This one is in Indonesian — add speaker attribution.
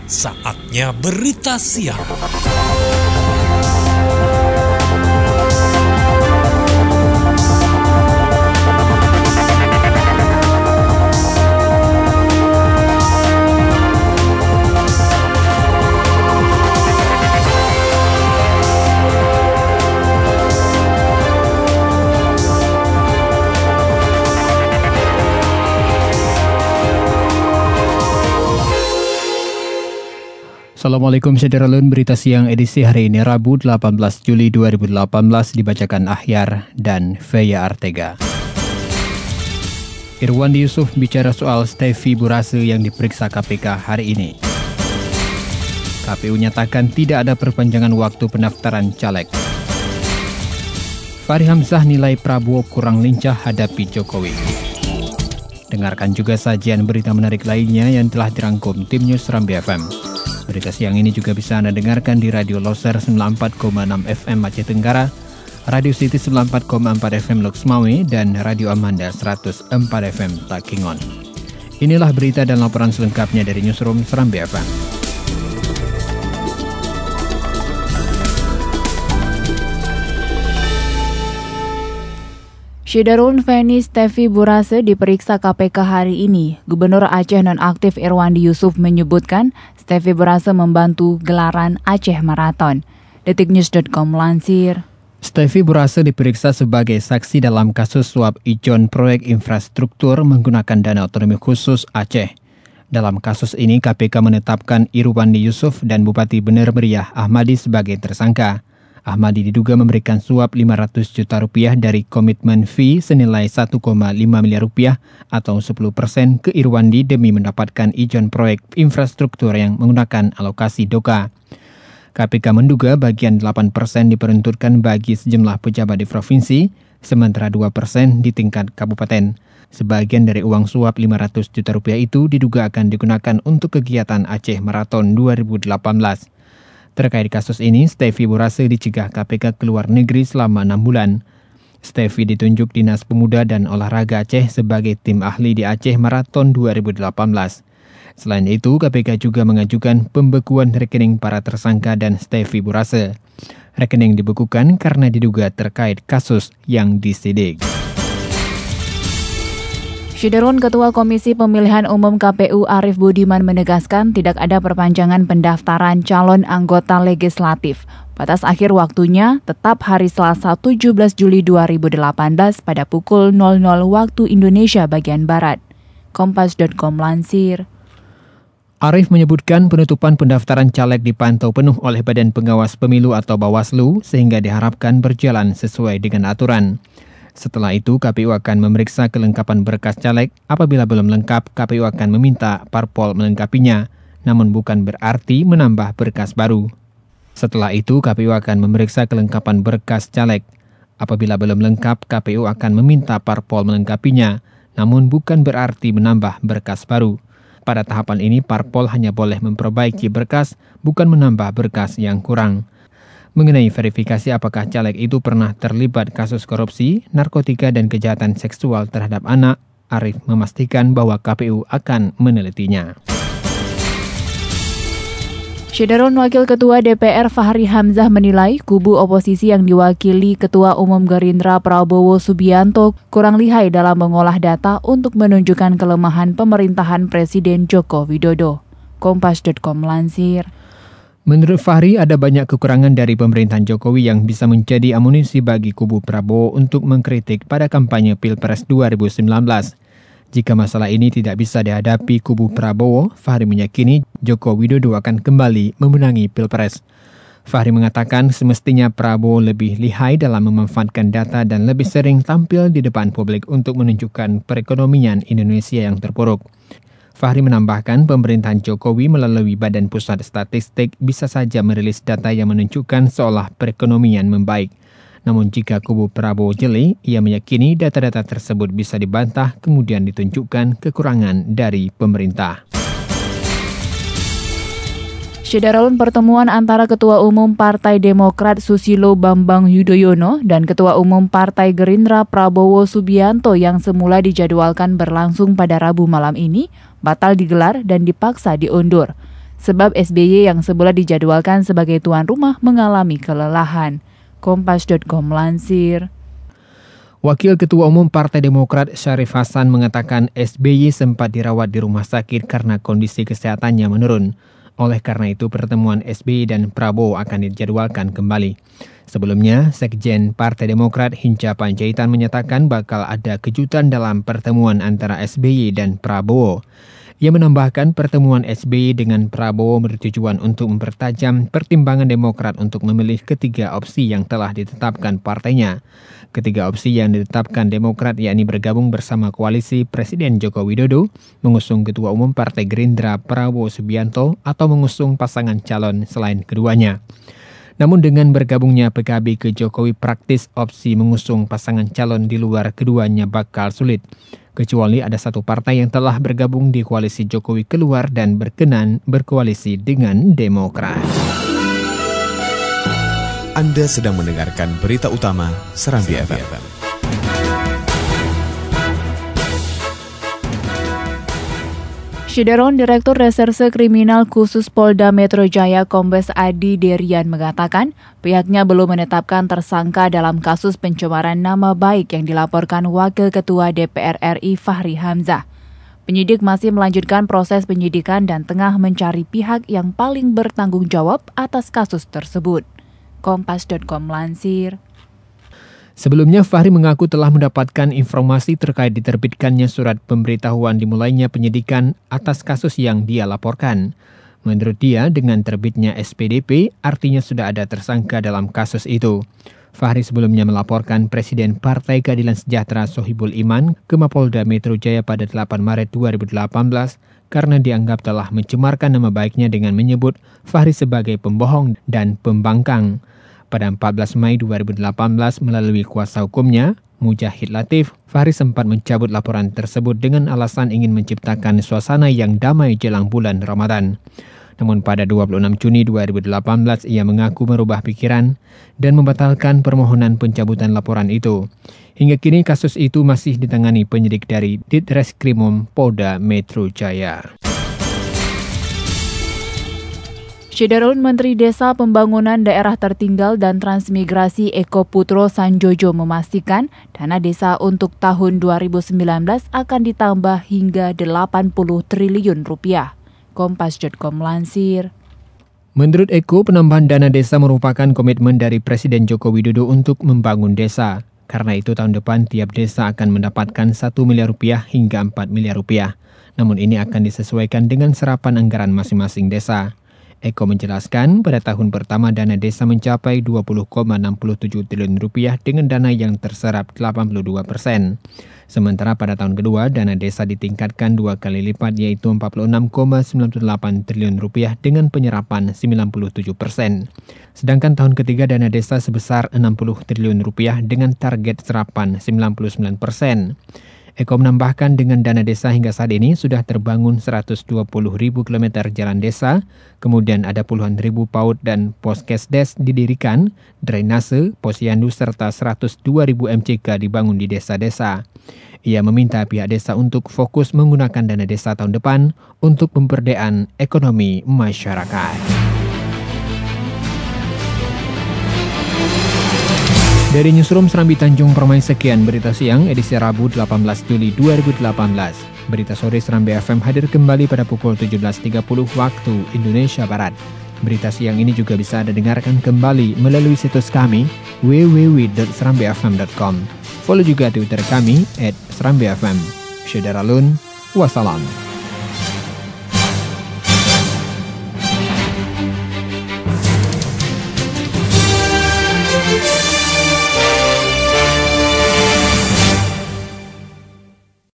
Speaker 1: Saatnya berita siang.
Speaker 2: Assalamualaikum Syederalun, berita siang edisi hari ini Rabu 18 Juli 2018 dibacakan Ahyar dan Feya Artega. Irwandi Yusuf bicara soal Stevi Burase yang diperiksa KPK hari ini. KPU nyatakan tidak ada perpanjangan waktu pendaftaran caleg. Fahri Hamzah nilai Prabowo kurang lincah hadapi Jokowi. Dengarkan juga sajian berita menarik lainnya yang telah dirangkum tim News Serambi FM. Berita siang ini juga bisa Anda dengarkan di Radio Loser 94,6 FM Aceh Tenggara, Radio City 94,4 FM Lok Semawe, dan Radio Amanda 104 FM Takingon. Inilah berita dan laporan selengkapnya dari Newsroom Serambi FM.
Speaker 3: Syederun Feni Stevi Burase diperiksa KPK hari ini. Gubernur Aceh nonaktif Irwandi Yusuf menyebutkan Stevi Burase membantu gelaran Aceh Marathon. Detiknews.com melansir.
Speaker 2: Stevi Burase diperiksa sebagai saksi dalam kasus suap ijon proyek infrastruktur menggunakan dana otonomi khusus Aceh. Dalam kasus ini KPK menetapkan Irwandi Yusuf dan Bupati Bener Meriah Ahmadi sebagai tersangka. Ahmadi diduga memberikan suap 500 juta rupiah dari komitmen fee senilai 1,5 miliar rupiah atau 10% ke Irwandi demi mendapatkan ijon proyek infrastruktur yang menggunakan alokasi DOKA. KPK menduga bagian 8% diperuntukkan bagi sejumlah pejabat di provinsi, sementara 2% di tingkat kabupaten. Sebagian dari uang suap 500 juta rupiah itu diduga akan digunakan untuk kegiatan Aceh Marathon 2018. Terkait kasus ini, Stevi Burase dicegah KPK ke luar negeri selama 6 bulan. Stevi ditunjuk Dinas Pemuda dan Olahraga Aceh sebagai tim ahli di Aceh Marathon 2018. Selain itu, KPK juga mengajukan pembekuan rekening para tersangka dan Stevi Burase. Rekening dibekukan karena diduga terkait kasus yang disidik.
Speaker 3: Syederun Ketua Komisi Pemilihan Umum KPU Arief Budiman menegaskan tidak ada perpanjangan pendaftaran calon anggota legislatif. Batas akhir waktunya tetap hari Selasa 17 Juli 2018 pada pukul 00 waktu Indonesia bagian Barat. Kompas.com melansir.
Speaker 2: Arief menyebutkan penutupan pendaftaran caleg dipantau penuh oleh Badan Pengawas Pemilu atau Bawaslu sehingga diharapkan berjalan sesuai dengan aturan. Setelah itu, KPU akan memeriksa kelengkapan berkas caleg. Apabila belum lengkap, KPU akan meminta parpol melengkapinya, namun bukan berarti menambah berkas baru. Setelah itu, KPU akan memeriksa kelengkapan berkas caleg. Apabila belum lengkap, KPU akan meminta parpol melengkapinya, namun bukan berarti menambah berkas baru. Pada tahapan ini, parpol hanya boleh memperbaiki berkas, bukan menambah berkas yang kurang. Mengenai verifikasi apakah caleg itu pernah terlibat kasus korupsi, narkotika, dan kejahatan seksual terhadap anak, Arief memastikan bahwa KPU akan menelitinya.
Speaker 3: Syederun Wakil Ketua DPR Fahri Hamzah menilai kubu oposisi yang diwakili Ketua Umum Gerindra Prabowo Subianto kurang lihai dalam mengolah data untuk menunjukkan kelemahan pemerintahan Presiden Joko Widodo. Kompas.com melansir.
Speaker 2: Menurut Fahri, ada banyak kekurangan dari pemerintahan Jokowi yang bisa menjadi amunisi bagi kubu Prabowo untuk mengkritik pada kampanye Pilpres 2019. Jika masalah ini tidak bisa dihadapi kubu Prabowo, Fahri meyakini Joko Widodo akan kembali memenangi Pilpres. Fahri mengatakan semestinya Prabowo lebih lihai dalam memanfaatkan data dan lebih sering tampil di depan publik untuk menunjukkan perekonomian Indonesia yang terpuruk. Fahri menambahkan pemerintahan Jokowi melalui Badan Pusat Statistik bisa saja merilis data yang menunjukkan seolah perekonomian membaik. Namun jika kubu Prabowo jeli, ia meyakini data-data tersebut bisa dibantah kemudian ditunjukkan kekurangan dari pemerintah.
Speaker 3: Syederun pertemuan antara Ketua Umum Partai Demokrat Susilo Bambang Yudhoyono dan Ketua Umum Partai Gerindra Prabowo Subianto yang semula dijadwalkan berlangsung pada Rabu malam ini batal digelar dan dipaksa diundur. sebab SBY yang semula dijadwalkan sebagai tuan rumah mengalami kelelahan. Kompas.com melansir.
Speaker 2: Wakil Ketua Umum Partai Demokrat Syarif Hasan mengatakan SBY sempat dirawat di rumah sakit karena kondisi kesehatannya menurun. Oleh karena itu pertemuan SBY dan Prabowo akan dijadwalkan kembali. Sebelumnya, Sekjen Partai Demokrat Hinca Panjaitan menyatakan bakal ada kejutan dalam pertemuan antara SBY dan Prabowo. Ia menambahkan pertemuan SBY dengan Prabowo bertujuan untuk mempertajam pertimbangan Demokrat untuk memilih ketiga opsi yang telah ditetapkan partainya. Ketiga opsi yang ditetapkan Demokrat yakni bergabung bersama koalisi Presiden Joko Widodo, mengusung Ketua Umum Partai Gerindra Prabowo Subianto atau mengusung pasangan calon selain keduanya. Namun dengan bergabungnya PKB ke Jokowi praktis opsi mengusung pasangan calon di luar keduanya bakal sulit. Kecuali ada satu partai yang telah bergabung di koalisi Jokowi keluar dan berkenan berkoalisi dengan Demokrat.
Speaker 4: Anda sedang mendengarkan berita utama Serambi FM.
Speaker 3: Syederon Direktur Reserse Kriminal Khusus Polda Metro Jaya Kombes Adi Derian mengatakan pihaknya belum menetapkan tersangka dalam kasus pencemaran nama baik yang dilaporkan Wakil Ketua DPR RI Fahri Hamzah. Penyidik masih melanjutkan proses penyidikan dan tengah mencari pihak yang paling bertanggung jawab atas kasus tersebut. Kompas.com melansir.
Speaker 2: Sebelumnya, Fahri mengaku telah mendapatkan informasi terkait diterbitkannya surat pemberitahuan dimulainya penyidikan atas kasus yang dia laporkan. Menurut dia, dengan terbitnya SPDP, artinya sudah ada tersangka dalam kasus itu. Fahri sebelumnya melaporkan Presiden Partai Keadilan Sejahtera Sohibul Iman ke Mapolda Metro Jaya pada 8 Maret 2018 karena dianggap telah mencemarkan nama baiknya dengan menyebut Fahri sebagai pembohong dan pembangkang. Pada 14 Mei 2018 melalui kuasa hukumnya, Mujahid Latif, Fahri sempat mencabut laporan tersebut dengan alasan ingin menciptakan suasana yang damai jelang bulan Ramadan. Namun pada 26 Juni 2018 ia mengaku merubah pikiran dan membatalkan permohonan pencabutan laporan itu. Hingga kini kasus itu masih ditangani penyidik dari Ditreskrimum Polda Metro Jaya.
Speaker 3: Syederun Menteri Desa Pembangunan Daerah Tertinggal dan Transmigrasi Eko Putro Sanjojo memastikan dana desa untuk tahun 2019 akan ditambah hingga 80 triliun rupiah. Kompas.com melansir.
Speaker 2: Menurut Eko, penambahan dana desa merupakan komitmen dari Presiden Joko Widodo untuk membangun desa. Karena itu tahun depan tiap desa akan mendapatkan 1 miliar rupiah hingga 4 miliar rupiah. Namun ini akan disesuaikan dengan serapan anggaran masing-masing desa. Eko menjelaskan pada tahun pertama dana desa mencapai 20,67 triliun rupiah dengan dana yang terserap 82%. Sementara pada tahun kedua dana desa ditingkatkan 2 kali lipat yaitu 46,98 triliun rupiah dengan penyerapan 97%. Sedangkan tahun ketiga dana desa sebesar 60 triliun rupiah dengan target serapan 99%. Eko menambahkan dengan dana desa hingga saat ini sudah terbangun 120.000 km jalan desa, kemudian ada puluhan ribu PAUD dan poskesdes didirikan, drainase, posyandu serta 102.000 MCK dibangun di desa-desa. Ia meminta pihak desa untuk fokus menggunakan dana desa tahun depan untuk pemberdayaan ekonomi masyarakat. Dari Newsroom Serambi Tanjung Permai sekian berita siang edisi Rabu 18 Juli 2018. Berita sore Serambi FM hadir kembali pada pukul 17.30 waktu Indonesia Barat. Berita siang ini juga bisa Anda dengarkan kembali melalui situs kami www.serambifm.com. Follow juga Twitter kami @serambifm. Syederalun, wassalam.